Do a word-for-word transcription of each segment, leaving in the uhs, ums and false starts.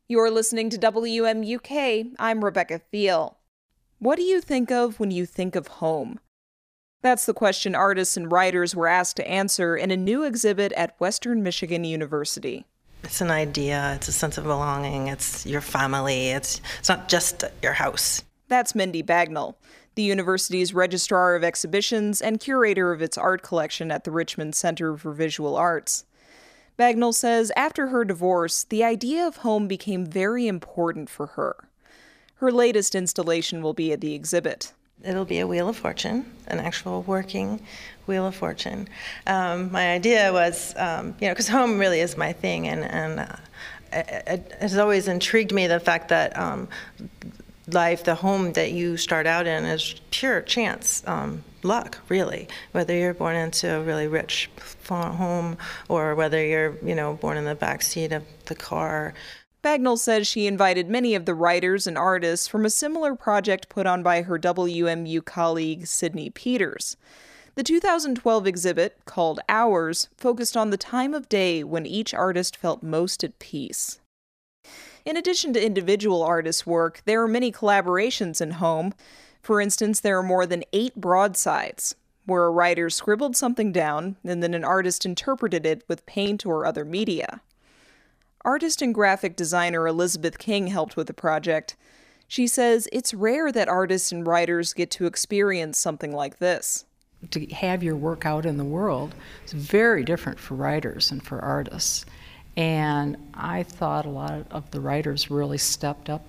You're listening to W M U K. I'm Rebecca Thiel. What do you think of when you think of home? That's the question artists and writers were asked to answer in a new exhibit at Western Michigan University. It's an idea, it's a sense of belonging, it's your family, it's, it's not just your house. That's Mindy Bagnall, the university's registrar of exhibitions and curator of its art collection at the Richmond Center for Visual Arts. Bagnall says after her divorce, the idea of home became very important for her. Her latest installation will be at the exhibit. It'll be a Wheel of Fortune, an actual working Wheel of Fortune. Um, my idea was, um, you know, because home really is my thing, and, and uh, it, it has always intrigued me the fact that um, life, the home that you start out in is pure chance, um, luck, really. Whether you're born into a really rich home or whether you're, you know, born in the backseat of the car. Bagnall says she invited many of the writers and artists from a similar project put on by her W M U colleague Sydney Peters. The two thousand twelve exhibit, called Hours, focused on the time of day when each artist felt most at peace. In addition to individual artists' work, there are many collaborations in home. For instance, there are more than eight broadsides, where a writer scribbled something down and then an artist interpreted it with paint or other media. Artist and graphic designer Elizabeth King helped with the project. She says it's rare that artists and writers get to experience something like this. To have your work out in the world is very different for writers and for artists. And I thought a lot of the writers really stepped up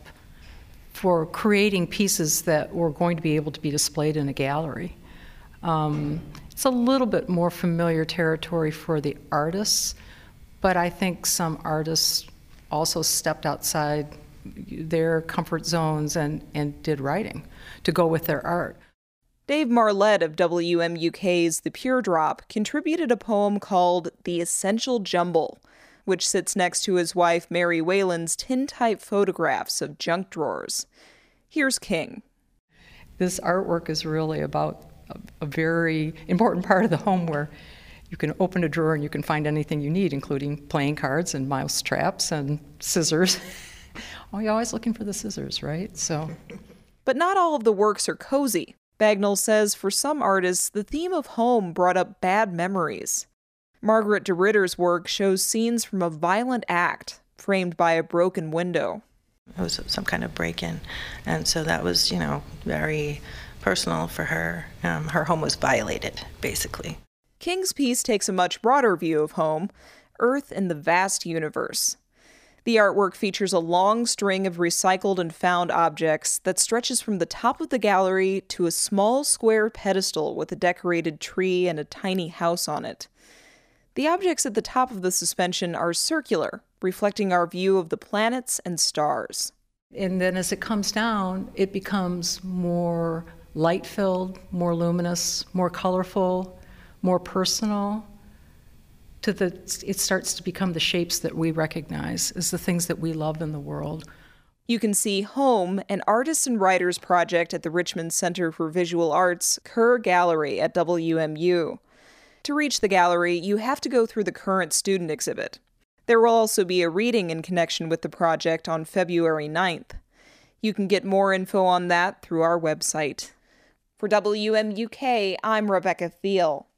for creating pieces that were going to be able to be displayed in a gallery. Um, it's a little bit more familiar territory for the artists, but I think some artists also stepped outside their comfort zones and, and did writing to go with their art. Dave Marlette of W M U K's The Pure Drop contributed a poem called The Essential Jumble, which sits next to his wife Mary Whalen's tintype photographs of junk drawers. Here's King. This artwork is really about a, a very important part of the home where you can open a drawer and you can find anything you need, including playing cards and mouse traps and scissors. Oh, you're always looking for the scissors, right? So, but not all of the works are cozy. Bagnall says for some artists, the theme of home brought up bad memories. Margaret de Ritter's work shows scenes from a violent act framed by a broken window. It was some kind of break-in, and so that was, you know, very personal for her. Um, her home was violated, basically. King's piece takes a much broader view of home, Earth and the vast universe. The artwork features a long string of recycled and found objects that stretches from the top of the gallery to a small square pedestal with a decorated tree and a tiny house on it. The objects at the top of the suspension are circular, reflecting our view of the planets and stars. And then as it comes down, it becomes more light-filled, more luminous, more colorful, more personal. To the, it starts to become the shapes that we recognize as the things that we love in the world. You can see Home, an artists and writers project at the Richmond Center for Visual Arts Kerr Gallery at W M U. To reach the gallery, you have to go through the current student exhibit. There will also be a reading in connection with the project on February ninth. You can get more info on that through our website. For W M U K, I'm Rebecca Thiel.